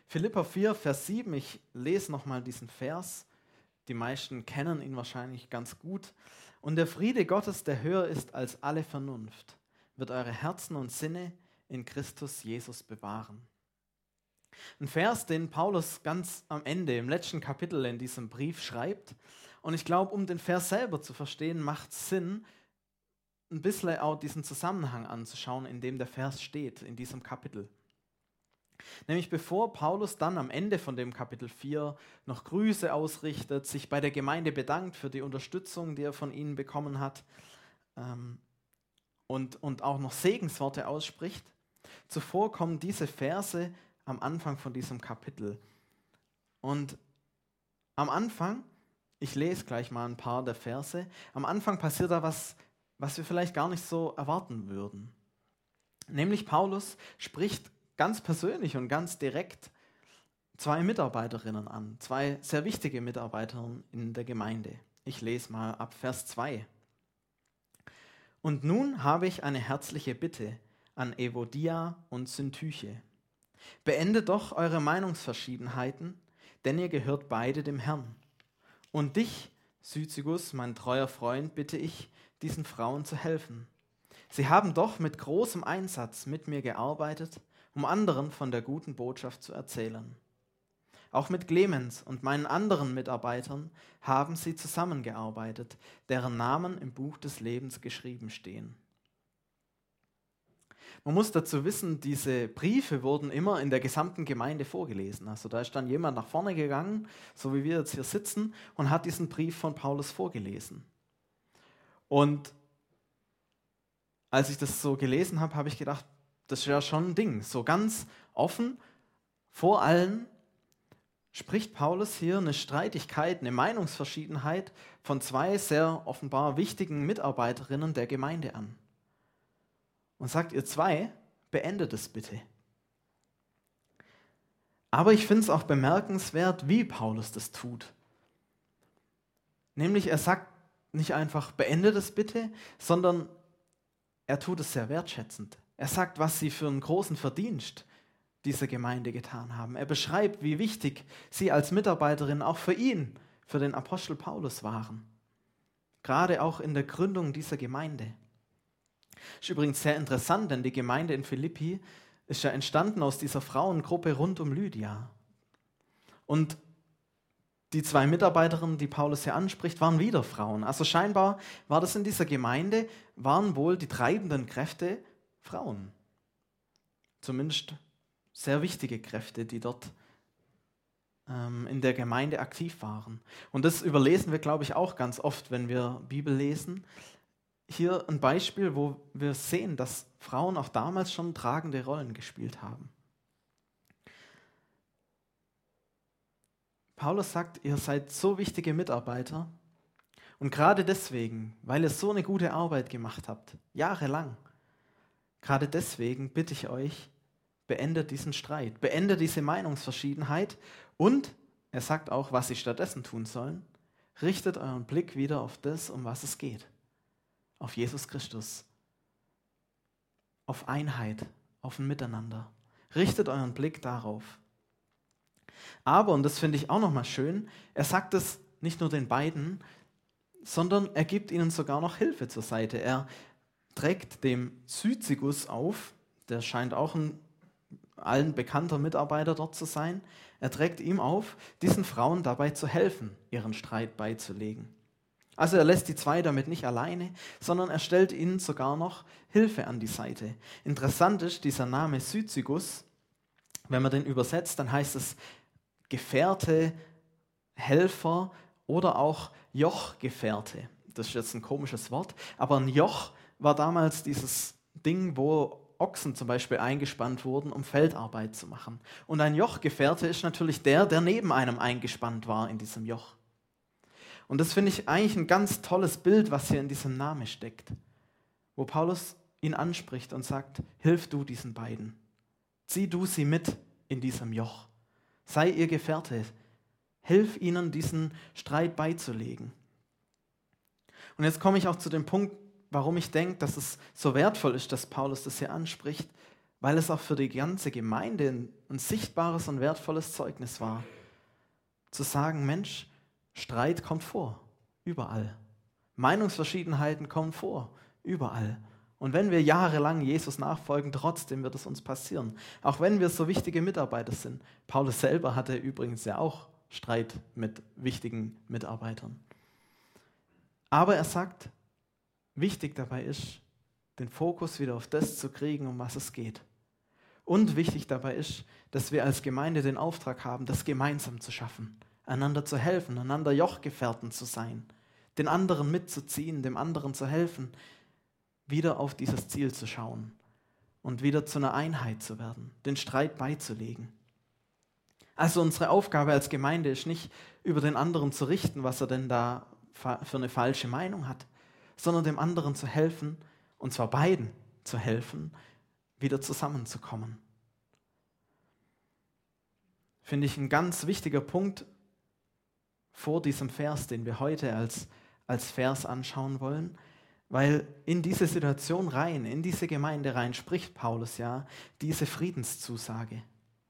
Philipper 4, Vers 7, ich lese nochmal diesen Vers. Die meisten kennen ihn wahrscheinlich ganz gut. Und der Friede Gottes, der höher ist als alle Vernunft, wird eure Herzen und Sinne in Christus Jesus bewahren. Ein Vers, den Paulus ganz am Ende, im letzten Kapitel in diesem Brief schreibt. Und ich glaube, um den Vers selber zu verstehen, macht es Sinn, ein bisschen auch diesen Zusammenhang anzuschauen, in dem der Vers steht, in diesem Kapitel. Nämlich bevor Paulus dann am Ende von dem Kapitel 4 noch Grüße ausrichtet, sich bei der Gemeinde bedankt für die Unterstützung, die er von ihnen bekommen hat, und auch noch Segensworte ausspricht, zuvor kommen diese Verse am Anfang von diesem Kapitel. Und am Anfang, ich lese gleich mal ein paar der Verse, am Anfang passiert da was wir vielleicht gar nicht so erwarten würden. Nämlich Paulus spricht ganz persönlich und ganz direkt zwei Mitarbeiterinnen an, zwei sehr wichtige Mitarbeiterinnen in der Gemeinde. Ich lese mal ab Vers 2. Und nun habe ich eine herzliche Bitte an Evodia und Syntyche. Beendet doch eure Meinungsverschiedenheiten, denn ihr gehört beide dem Herrn. Und dich, Syzygus, mein treuer Freund, bitte ich, diesen Frauen zu helfen. Sie haben doch mit großem Einsatz mit mir gearbeitet, um anderen von der guten Botschaft zu erzählen. Auch mit Clemens und meinen anderen Mitarbeitern haben sie zusammengearbeitet, deren Namen im Buch des Lebens geschrieben stehen. Man muss dazu wissen, diese Briefe wurden immer in der gesamten Gemeinde vorgelesen. Also da ist dann jemand nach vorne gegangen, so wie wir jetzt hier sitzen, und hat diesen Brief von Paulus vorgelesen. Und als ich das so gelesen habe, habe ich gedacht, das ist ja schon ein Ding. So ganz offen vor allen spricht Paulus hier eine Streitigkeit, eine Meinungsverschiedenheit von zwei sehr offenbar wichtigen Mitarbeiterinnen der Gemeinde an. Und sagt, ihr zwei, beendet es bitte. Aber ich finde es auch bemerkenswert, wie Paulus das tut. Nämlich er sagt nicht einfach, beendet es bitte, sondern er tut es sehr wertschätzend. Er sagt, was sie für einen großen Verdienst dieser Gemeinde getan haben. Er beschreibt, wie wichtig sie als Mitarbeiterin auch für ihn, für den Apostel Paulus waren. Gerade auch in der Gründung dieser Gemeinde. Ist übrigens sehr interessant, denn die Gemeinde in Philippi ist ja entstanden aus dieser Frauengruppe rund um Lydia. Und die zwei Mitarbeiterinnen, die Paulus hier anspricht, waren wieder Frauen. Also scheinbar war das in dieser Gemeinde, waren wohl die treibenden Kräfte Frauen. Zumindest sehr wichtige Kräfte, die dort in der Gemeinde aktiv waren. Und das überlesen wir, glaube ich, auch ganz oft, wenn wir Bibel lesen. Hier ein Beispiel, wo wir sehen, dass Frauen auch damals schon tragende Rollen gespielt haben. Paulus sagt, ihr seid so wichtige Mitarbeiter und gerade deswegen, weil ihr so eine gute Arbeit gemacht habt, jahrelang, gerade deswegen bitte ich euch, beendet diesen Streit, beendet diese Meinungsverschiedenheit und er sagt auch, was sie stattdessen tun sollen, richtet euren Blick wieder auf das, um was es geht, auf Jesus Christus, auf Einheit, auf ein Miteinander. Richtet euren Blick darauf. Aber, und das finde ich auch nochmal schön, er sagt es nicht nur den beiden, sondern er gibt ihnen sogar noch Hilfe zur Seite. Er trägt dem Syzygus auf, der scheint auch ein allen bekannter Mitarbeiter dort zu sein, er trägt ihm auf, diesen Frauen dabei zu helfen, ihren Streit beizulegen. Also er lässt die zwei damit nicht alleine, sondern er stellt ihnen sogar noch Hilfe an die Seite. Interessant ist, dieser Name Syzygus, wenn man den übersetzt, dann heißt es Gefährte, Helfer oder auch Jochgefährte. Das ist jetzt ein komisches Wort, aber ein Joch war damals dieses Ding, wo Ochsen zum Beispiel eingespannt wurden, um Feldarbeit zu machen. Und ein Jochgefährte ist natürlich der neben einem eingespannt war in diesem Joch. Und das finde ich eigentlich ein ganz tolles Bild, was hier in diesem Namen steckt, wo Paulus ihn anspricht und sagt, hilf du diesen beiden, zieh du sie mit in diesem Joch. Sei ihr Gefährte. Hilf ihnen, diesen Streit beizulegen. Und jetzt komme ich auch zu dem Punkt, warum ich denke, dass es so wertvoll ist, dass Paulus das hier anspricht, weil es auch für die ganze Gemeinde ein sichtbares und wertvolles Zeugnis war. Zu sagen, Mensch, Streit kommt vor, überall. Meinungsverschiedenheiten kommen vor, überall. Und wenn wir jahrelang Jesus nachfolgen, trotzdem wird es uns passieren. Auch wenn wir so wichtige Mitarbeiter sind. Paulus selber hatte übrigens ja auch Streit mit wichtigen Mitarbeitern. Aber er sagt, wichtig dabei ist, den Fokus wieder auf das zu kriegen, um was es geht. Und wichtig dabei ist, dass wir als Gemeinde den Auftrag haben, das gemeinsam zu schaffen, einander zu helfen, einander Jochgefährten zu sein, den anderen mitzuziehen, dem anderen zu helfen, wieder auf dieses Ziel zu schauen und wieder zu einer Einheit zu werden, den Streit beizulegen. Also unsere Aufgabe als Gemeinde ist nicht, über den anderen zu richten, was er denn da für eine falsche Meinung hat, sondern dem anderen zu helfen, und zwar beiden zu helfen, wieder zusammenzukommen. Finde ich ein ganz wichtiger Punkt vor diesem Vers, den wir heute als Vers anschauen wollen, weil in diese Situation rein, in diese Gemeinde rein, spricht Paulus ja diese Friedenszusage.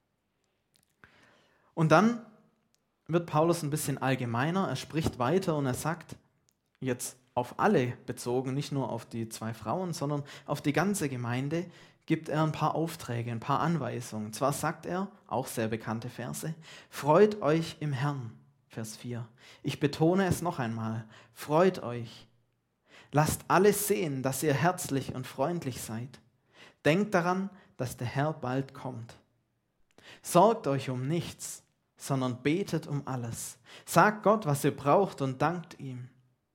Und dann wird Paulus ein bisschen allgemeiner, er spricht weiter und er sagt, jetzt auf alle bezogen, nicht nur auf die 2 Frauen, sondern auf die ganze Gemeinde, gibt er ein paar Aufträge, ein paar Anweisungen. Zwar sagt er, auch sehr bekannte Verse, freut euch im Herrn, Vers 4. Ich betone es noch einmal, freut euch. Lasst alles sehen, dass ihr herzlich und freundlich seid. Denkt daran, dass der Herr bald kommt. Sorgt euch um nichts, sondern betet um alles. Sagt Gott, was ihr braucht und dankt ihm.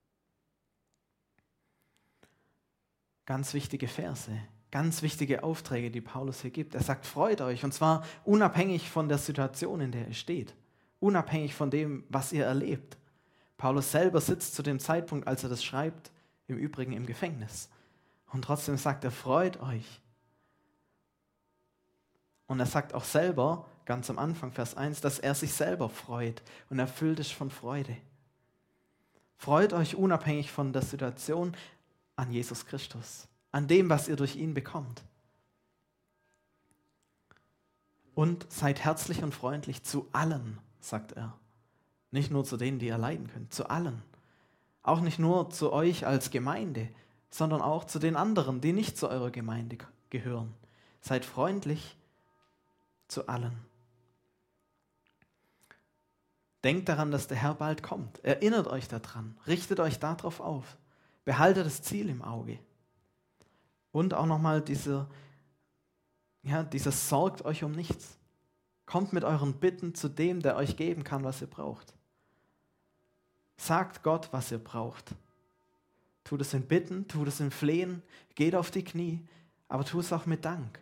Ganz wichtige Verse, ganz wichtige Aufträge, die Paulus hier gibt. Er sagt, freut euch, und zwar unabhängig von der Situation, in der ihr steht. Unabhängig von dem, was ihr erlebt. Paulus selber sitzt zu dem Zeitpunkt, als er das schreibt, im Übrigen im Gefängnis. Und trotzdem sagt er, freut euch. Und er sagt auch selber, ganz am Anfang, Vers 1, dass er sich selber freut und erfüllt ist von Freude. Freut euch unabhängig von der Situation an Jesus Christus, an dem, was ihr durch ihn bekommt. Und seid herzlich und freundlich zu allen, sagt er. Nicht nur zu denen, die ihr leiden könnt, zu allen. Auch nicht nur zu euch als Gemeinde, sondern auch zu den anderen, die nicht zu eurer Gemeinde gehören. Seid freundlich zu allen. Denkt daran, dass der Herr bald kommt. Erinnert euch daran. Richtet euch darauf auf. Behaltet das Ziel im Auge. Und auch nochmal dieses sorgt euch um nichts. Kommt mit euren Bitten zu dem, der euch geben kann, was ihr braucht. Sagt Gott, was ihr braucht. Tut es in Bitten, tut es in Flehen, geht auf die Knie, aber tut es auch mit Dank.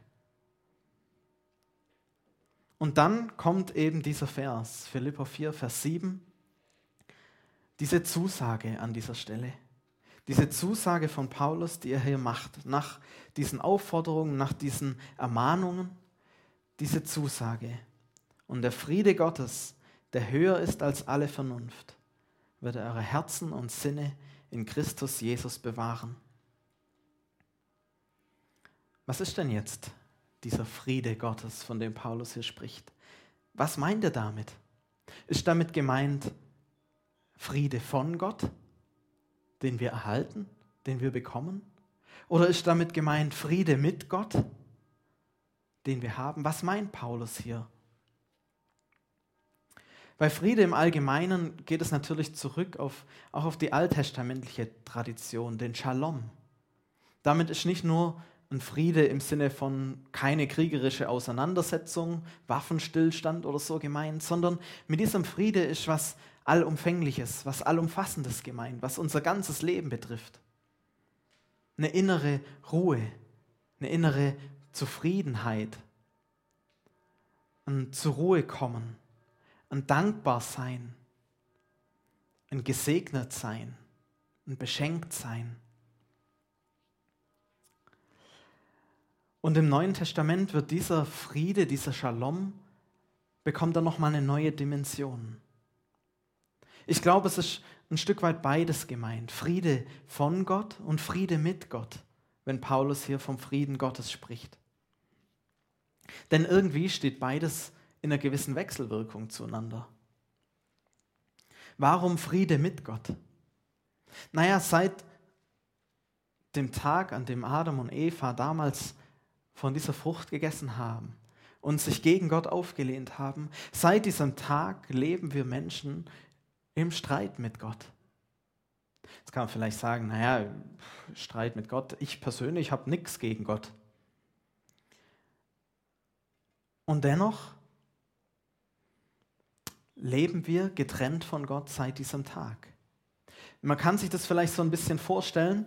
Und dann kommt eben dieser Vers, Philipper 4, Vers 7, diese Zusage an dieser Stelle. Diese Zusage von Paulus, die er hier macht, nach diesen Aufforderungen, nach diesen Ermahnungen, diese Zusage. Und der Friede Gottes, der höher ist als alle Vernunft, wird er eure Herzen und Sinne in Christus Jesus bewahren. Was ist denn jetzt dieser Friede Gottes, von dem Paulus hier spricht? Was meint er damit? Ist damit gemeint Friede von Gott, den wir erhalten, den wir bekommen? Oder ist damit gemeint Friede mit Gott, den wir haben? Was meint Paulus hier? Bei Friede im Allgemeinen geht es natürlich zurück auch auf die alttestamentliche Tradition, den Shalom. Damit ist nicht nur ein Friede im Sinne von keine kriegerische Auseinandersetzung, Waffenstillstand oder so gemeint, sondern mit diesem Friede ist was Allumfängliches, was Allumfassendes gemeint, was unser ganzes Leben betrifft. Eine innere Ruhe, eine innere Zufriedenheit, ein zur Ruhe kommen, ein Dankbarsein, ein Gesegnetsein, ein Beschenktsein. Und im Neuen Testament wird dieser Friede, dieser Shalom, bekommt dann nochmal eine neue Dimension. Ich glaube, es ist ein Stück weit beides gemeint. Friede von Gott und Friede mit Gott, wenn Paulus hier vom Frieden Gottes spricht. Denn irgendwie steht beides in einer gewissen Wechselwirkung zueinander. Warum Friede mit Gott? Naja, seit dem Tag, an dem Adam und Eva damals von dieser Frucht gegessen haben und sich gegen Gott aufgelehnt haben, seit diesem Tag leben wir Menschen im Streit mit Gott. Jetzt kann man vielleicht sagen, naja, Streit mit Gott, ich persönlich habe nichts gegen Gott. Und dennoch leben wir getrennt von Gott seit diesem Tag. Man kann sich das vielleicht so ein bisschen vorstellen.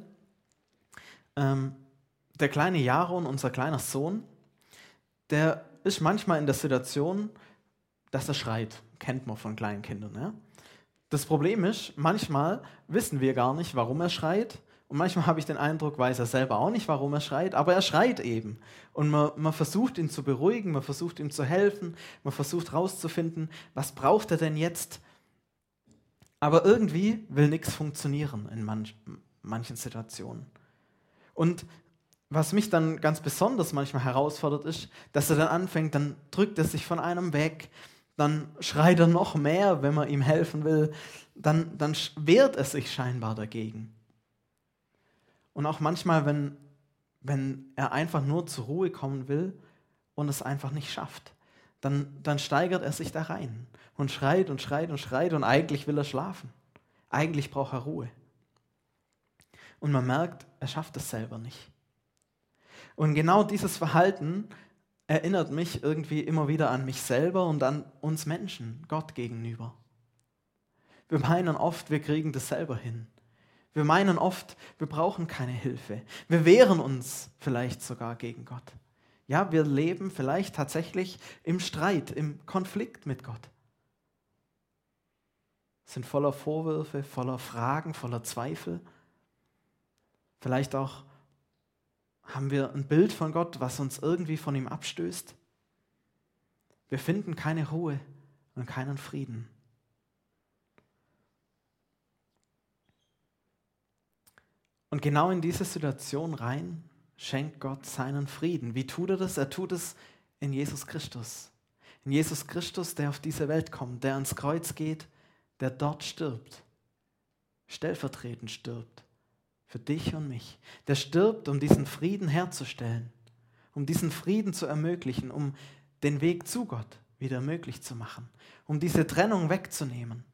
Der kleine Jaron, unser kleiner Sohn, der ist manchmal in der Situation, dass er schreit. Kennt man von kleinen Kindern. Ja? Das Problem ist, manchmal wissen wir gar nicht, warum er schreit. Und manchmal habe ich den Eindruck, weiß er selber auch nicht, warum er schreit, aber er schreit eben. Und man versucht ihn zu beruhigen, man versucht ihm zu helfen, man versucht herauszufinden, was braucht er denn jetzt? Aber irgendwie will nichts funktionieren in manchen Situationen. Und was mich dann ganz besonders manchmal herausfordert, ist, dass er dann anfängt, dann drückt er sich von einem weg, dann schreit er noch mehr, wenn man ihm helfen will, dann wehrt er sich scheinbar dagegen. Und auch manchmal, wenn er einfach nur zur Ruhe kommen will und es einfach nicht schafft, dann steigert er sich da rein und schreit und schreit und schreit und eigentlich will er schlafen. Eigentlich braucht er Ruhe. Und man merkt, er schafft es selber nicht. Und genau dieses Verhalten erinnert mich irgendwie immer wieder an mich selber und an uns Menschen, Gott gegenüber. Wir meinen oft, wir kriegen das selber hin. Wir meinen oft, wir brauchen keine Hilfe. Wir wehren uns vielleicht sogar gegen Gott. Ja, wir leben vielleicht tatsächlich im Streit, im Konflikt mit Gott. Sind voller Vorwürfe, voller Fragen, voller Zweifel. Vielleicht auch haben wir ein Bild von Gott, was uns irgendwie von ihm abstößt. Wir finden keine Ruhe und keinen Frieden. Und genau in diese Situation rein schenkt Gott seinen Frieden. Wie tut er das? Er tut es in Jesus Christus. In Jesus Christus, der auf diese Welt kommt, der ans Kreuz geht, der dort stirbt, stellvertretend stirbt, für dich und mich. Der stirbt, um diesen Frieden herzustellen, um diesen Frieden zu ermöglichen, um den Weg zu Gott wieder möglich zu machen, um diese Trennung wegzunehmen.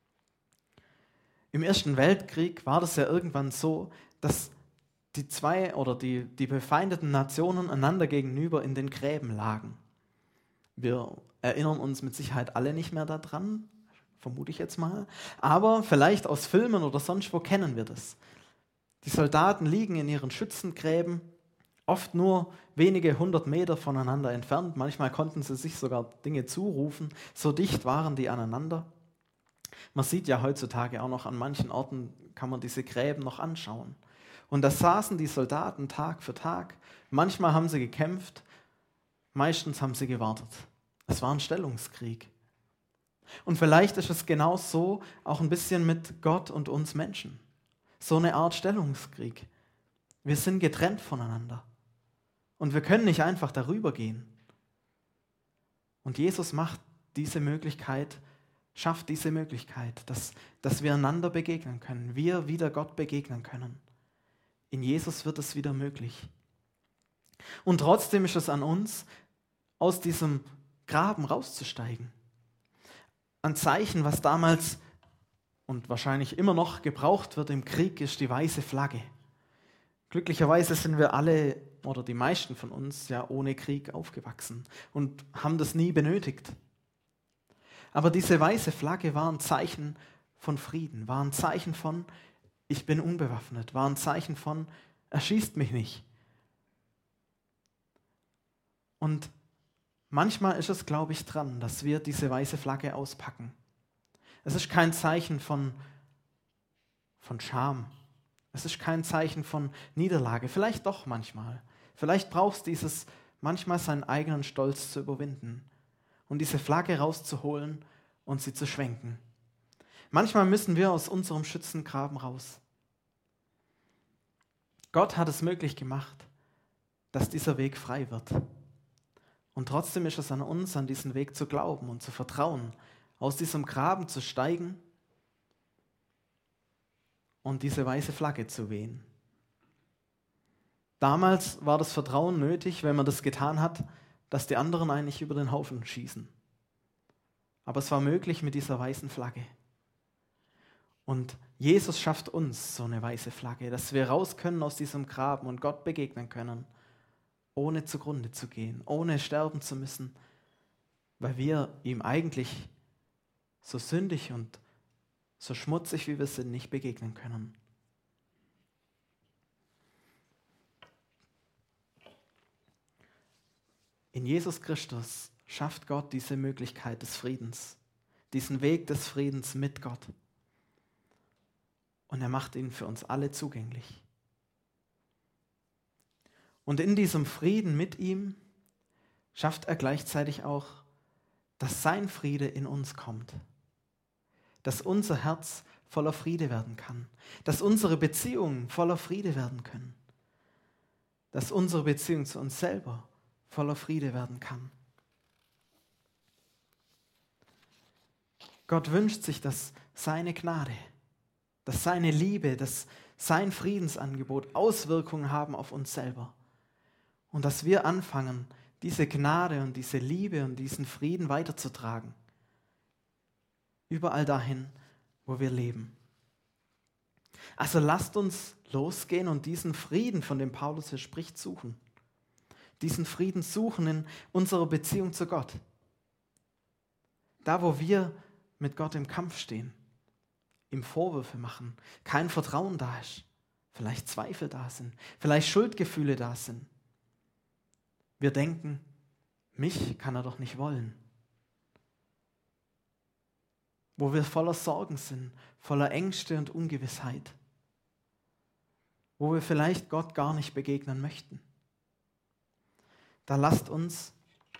Im Ersten Weltkrieg war das ja irgendwann so, dass die zwei oder die befeindeten Nationen einander gegenüber in den Gräben lagen. Wir erinnern uns mit Sicherheit alle nicht mehr daran, vermute ich jetzt mal, aber vielleicht aus Filmen oder sonst wo kennen wir das. Die Soldaten liegen in ihren Schützengräben, oft nur wenige 100 Meter voneinander entfernt. Manchmal konnten sie sich sogar Dinge zurufen, so dicht waren die aneinander. Man sieht ja heutzutage auch noch an manchen Orten, kann man diese Gräben noch anschauen. Und da saßen die Soldaten Tag für Tag. Manchmal haben sie gekämpft, meistens haben sie gewartet. Es war ein Stellungskrieg. Und vielleicht ist es genau so auch ein bisschen mit Gott und uns Menschen. So eine Art Stellungskrieg. Wir sind getrennt voneinander. Und wir können nicht einfach darüber gehen. Und Jesus macht diese Möglichkeit, schafft diese Möglichkeit, dass wir einander begegnen können, wir wieder Gott begegnen können. In Jesus wird es wieder möglich. Und trotzdem ist es an uns, aus diesem Graben rauszusteigen. Ein Zeichen, was damals und wahrscheinlich immer noch gebraucht wird im Krieg, ist die weiße Flagge. Glücklicherweise sind wir alle oder die meisten von uns ja ohne Krieg aufgewachsen und haben das nie benötigt. Aber diese weiße Flagge war ein Zeichen von Frieden, war ein Zeichen von, ich bin unbewaffnet, war ein Zeichen von, er schießt mich nicht. Und manchmal ist es, glaube ich, dran, dass wir diese weiße Flagge auspacken. Es ist kein Zeichen von Scham. Es ist kein Zeichen von Niederlage. Vielleicht doch manchmal. Vielleicht brauchst du dieses, manchmal seinen eigenen Stolz zu überwinden und diese Flagge rauszuholen und sie zu schwenken. Manchmal müssen wir aus unserem Schützengraben raus. Gott hat es möglich gemacht, dass dieser Weg frei wird. Und trotzdem ist es an uns, an diesen Weg zu glauben und zu vertrauen, aus diesem Graben zu steigen und diese weiße Flagge zu wehen. Damals war das Vertrauen nötig, wenn man das getan hat, dass die anderen eigentlich über den Haufen schießen. Aber es war möglich mit dieser weißen Flagge. Und Jesus schafft uns so eine weiße Flagge, dass wir raus können aus diesem Graben und Gott begegnen können, ohne zugrunde zu gehen, ohne sterben zu müssen, weil wir ihm eigentlich so sündig und so schmutzig, wie wir sind, nicht begegnen können. In Jesus Christus schafft Gott diese Möglichkeit des Friedens, diesen Weg des Friedens mit Gott. Und er macht ihn für uns alle zugänglich. Und in diesem Frieden mit ihm schafft er gleichzeitig auch, dass sein Friede in uns kommt. Dass unser Herz voller Friede werden kann. Dass unsere Beziehungen voller Friede werden können. Dass unsere Beziehung zu uns selber voller Friede werden kann. Gott wünscht sich, dass seine Gnade, dass seine Liebe, dass sein Friedensangebot Auswirkungen haben auf uns selber. Und dass wir anfangen, diese Gnade und diese Liebe und diesen Frieden weiterzutragen. Überall dahin, wo wir leben. Also lasst uns losgehen und diesen Frieden, von dem Paulus hier spricht, suchen. Diesen Frieden suchen in unserer Beziehung zu Gott. Da, wo wir mit Gott im Kampf stehen, ihm Vorwürfe machen, kein Vertrauen da ist, vielleicht Zweifel da sind, vielleicht Schuldgefühle da sind. Wir denken, mich kann er doch nicht wollen. Wo wir voller Sorgen sind, voller Ängste und Ungewissheit. Wo wir vielleicht Gott gar nicht begegnen möchten. Da lasst uns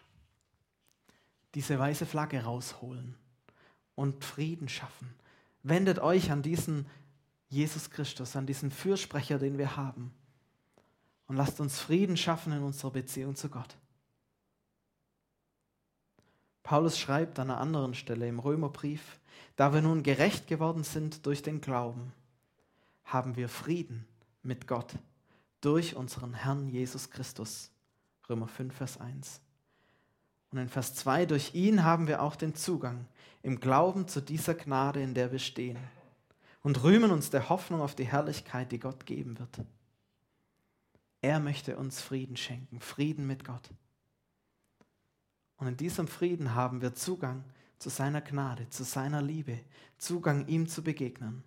diese weiße Flagge rausholen und Frieden schaffen. Wendet euch an diesen Jesus Christus, an diesen Fürsprecher, den wir haben. Und lasst uns Frieden schaffen in unserer Beziehung zu Gott. Paulus schreibt an einer anderen Stelle im Römerbrief, da wir nun gerecht geworden sind durch den Glauben, haben wir Frieden mit Gott durch unseren Herrn Jesus Christus. Römer 5, Vers 1. Und in Vers 2, durch ihn haben wir auch den Zugang im Glauben zu dieser Gnade, in der wir stehen und rühmen uns der Hoffnung auf die Herrlichkeit, die Gott geben wird. Er möchte uns Frieden schenken, Frieden mit Gott. Und in diesem Frieden haben wir Zugang zu seiner Gnade, zu seiner Liebe, Zugang ihm zu begegnen.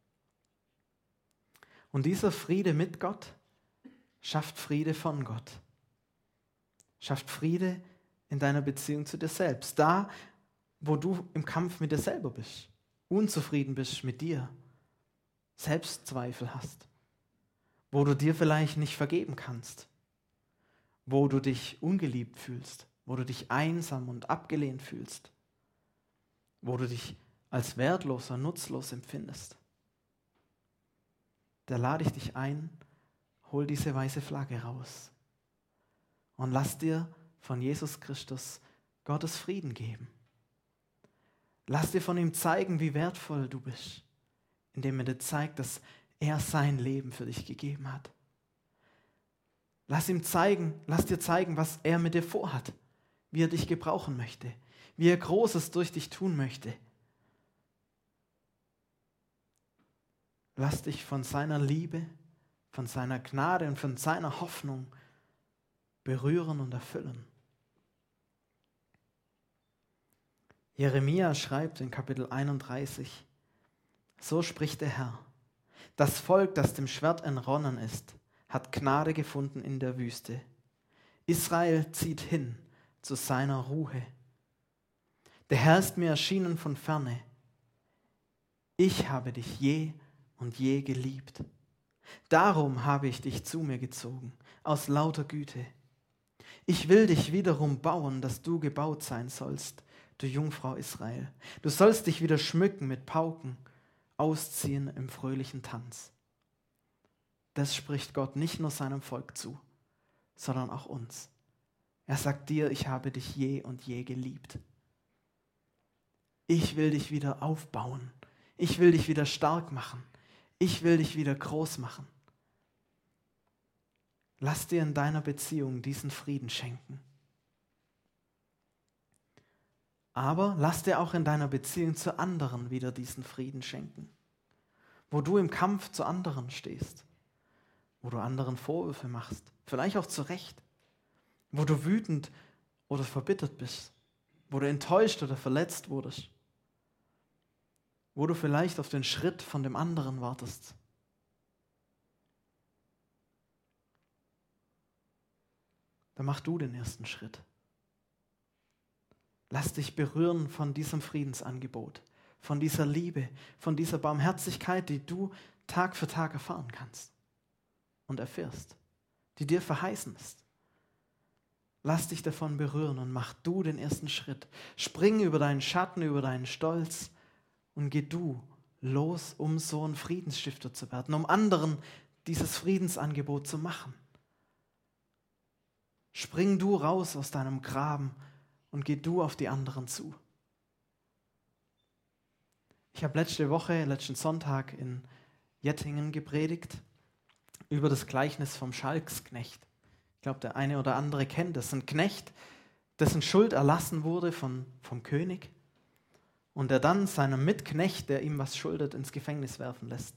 Und dieser Friede mit Gott schafft Friede von Gott. Schafft Friede in deiner Beziehung zu dir selbst. Da, wo du im Kampf mit dir selber bist, unzufrieden bist mit dir, Selbstzweifel hast, wo du dir vielleicht nicht vergeben kannst, wo du dich ungeliebt fühlst, wo du dich einsam und abgelehnt fühlst, wo du dich als wertloser, nutzlos empfindest. Da lade ich dich ein, hol diese weiße Flagge raus und lass dir von Jesus Christus Gottes Frieden geben. Lass dir von ihm zeigen, wie wertvoll du bist, indem er dir zeigt, dass er sein Leben für dich gegeben hat. Lass dir zeigen, was er mit dir vorhat, wie er dich gebrauchen möchte, wie er Großes durch dich tun möchte. Lass dich von seiner Liebe, von seiner Gnade und von seiner Hoffnung berühren und erfüllen. Jeremia schreibt in Kapitel 31, so spricht der Herr, das Volk, das dem Schwert entronnen ist, hat Gnade gefunden in der Wüste. Israel zieht hin zu seiner Ruhe. Der Herr ist mir erschienen von ferne. Ich habe dich je und je geliebt. Darum habe ich dich zu mir gezogen, aus lauter Güte. Ich will dich wiederum bauen, dass du gebaut sein sollst, du Jungfrau Israel. Du sollst dich wieder schmücken mit Pauken, ausziehen im fröhlichen Tanz. Das spricht Gott nicht nur seinem Volk zu, sondern auch uns. Er sagt dir, ich habe dich je und je geliebt. Ich will dich wieder aufbauen. Ich will dich wieder stark machen. Ich will dich wieder groß machen. Lass dir in deiner Beziehung diesen Frieden schenken. Aber lass dir auch in deiner Beziehung zu anderen wieder diesen Frieden schenken. Wo du im Kampf zu anderen stehst, wo du anderen Vorwürfe machst, vielleicht auch zu Recht, wo du wütend oder verbittert bist, wo du enttäuscht oder verletzt wurdest, wo du vielleicht auf den Schritt von dem anderen wartest. Dann mach du den ersten Schritt. Lass dich berühren von diesem Friedensangebot, von dieser Liebe, von dieser Barmherzigkeit, die du Tag für Tag erfahren kannst und erfährst, die dir verheißen ist. Lass dich davon berühren und mach du den ersten Schritt. Spring über deinen Schatten, über deinen Stolz und geh du los, um so ein Friedensstifter zu werden, um anderen dieses Friedensangebot zu machen. Spring du raus aus deinem Graben und geh du auf die anderen zu. Ich habe letzten Sonntag in Jettingen gepredigt über das Gleichnis vom Schalksknecht. Ich glaube, der eine oder andere kennt es. Ein Knecht, dessen Schuld erlassen wurde vom König und der dann seinem Mitknecht, der ihm was schuldet, ins Gefängnis werfen lässt.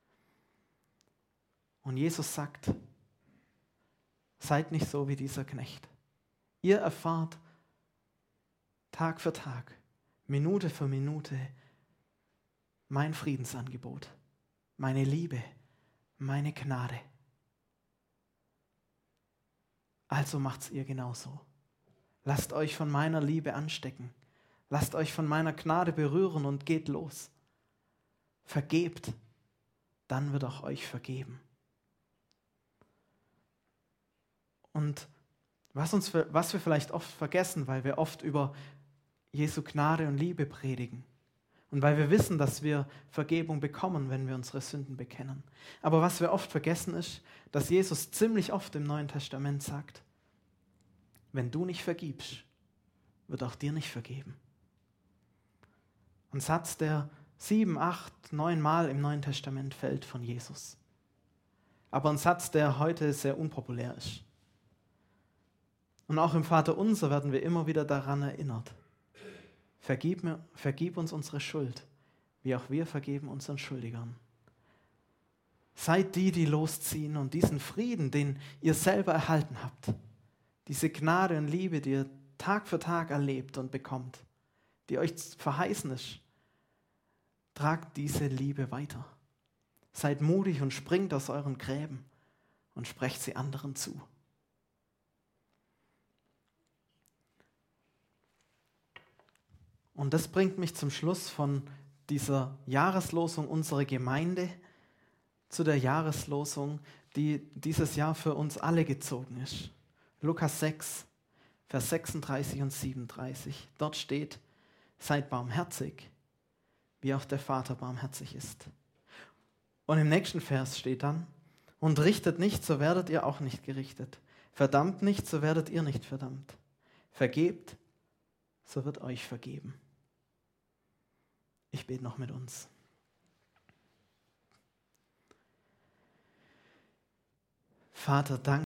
Und Jesus sagt, seid nicht so wie dieser Knecht. Ihr erfahrt Tag für Tag, Minute für Minute mein Friedensangebot, meine Liebe, meine Gnade. Also macht's ihr genauso. Lasst euch von meiner Liebe anstecken. Lasst euch von meiner Gnade berühren und geht los. Vergebt, dann wird auch euch vergeben. Und was wir vielleicht oft vergessen, weil wir oft über Jesu Gnade und Liebe predigen und weil wir wissen, dass wir Vergebung bekommen, wenn wir unsere Sünden bekennen. Aber was wir oft vergessen ist, dass Jesus ziemlich oft im Neuen Testament sagt, wenn du nicht vergibst, wird auch dir nicht vergeben. Ein Satz, der 7, 8, 9 Mal im Neuen Testament fällt von Jesus. Aber ein Satz, der heute sehr unpopulär ist. Und auch im Vaterunser werden wir immer wieder daran erinnert. Vergib uns unsere Schuld, wie auch wir vergeben unseren Schuldigern. Seid die losziehen und diesen Frieden, den ihr selber erhalten habt, diese Gnade und Liebe, die ihr Tag für Tag erlebt und bekommt, die euch verheißen ist, tragt diese Liebe weiter. Seid mutig und springt aus euren Gräben und sprecht sie anderen zu. Und das bringt mich zum Schluss von dieser Jahreslosung unserer Gemeinde zu der Jahreslosung, die dieses Jahr für uns alle gezogen ist. Lukas 6, Vers 36 und 37. Dort steht, seid barmherzig, wie auch der Vater barmherzig ist. Und im nächsten Vers steht dann, und richtet nicht, so werdet ihr auch nicht gerichtet. Verdammt nicht, so werdet ihr nicht verdammt. Vergebt, so wird euch vergeben. Ich bete noch mit uns. Vater, danke.